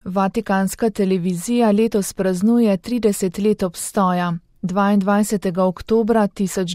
Vatikanska televizija letos praznuje 30 let obstoja. 22. oktobra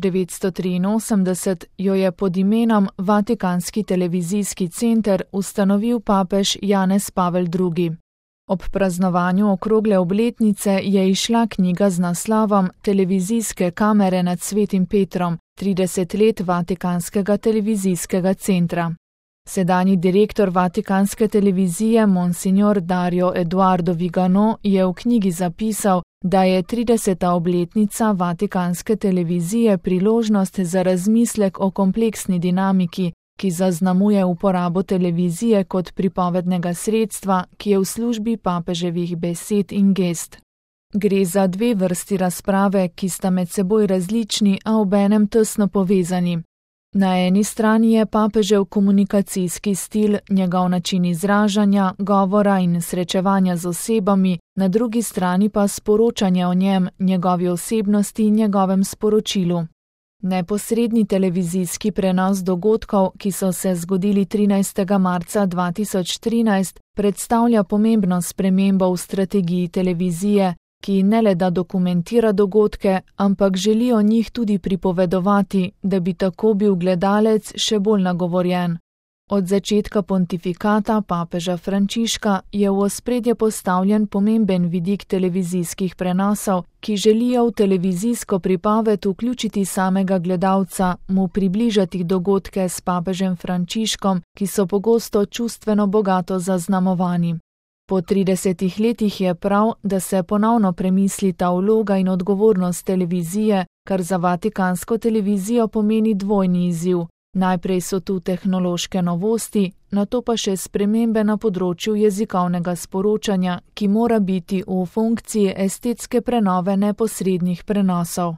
1983 jo je pod imenom Vatikanski televizijski center ustanovil papež Janez Pavel II. Ob praznovanju okrogle obletnice je izšla knjiga z naslovom Televizijske kamere nad Svetim Petrom, 30 let Vatikanskega televizijskega centra. Sedanji direktor Vatikanske televizije Monsignor Dario Eduardo Vigano je v knjigi zapisal, da je 30. obletnica Vatikanske televizije priložnost za razmislek o kompleksni dinamiki, ki zaznamuje uporabo televizije kot pripovednega sredstva, ki je v službi papeževih besed in gest. Gre za dve vrsti razprave, ki sta med seboj različni, a obenem tesno povezani. Na eni strani je papežev komunikacijski stil, njegov način izražanja, govora in srečevanja z osebami, na drugi strani pa sporočanje o njem, njegovi osebnosti in njegovem sporočilu. Neposredni televizijski prenos dogodkov, ki so se zgodili 13. marca 2013, predstavlja pomembno spremembo v strategiji televizije, ki ne le da dokumentira dogodke, ampak želi o njih tudi pripovedovati, da bi tako bil gledalec še bolj nagovorjen. Od začetka pontifikata papeža Frančiška je v ospredje postavljen pomemben vidik televizijskih prenosov, ki želijo v televizijsko pripoved vključiti samega gledalca, mu približati dogodke s papežem Frančiškom, ki so pogosto čustveno bogato zaznamovani. Po 30 letih je prav, da se ponovno premisli ta vloga in odgovornost televizije, kar za Vatikansko televizijo pomeni dvojni izziv. Najprej so tu tehnološke novosti, nato pa še spremembe na področju jezikovnega sporočanja, ki mora biti v funkciji estetske prenove neposrednih prenosov.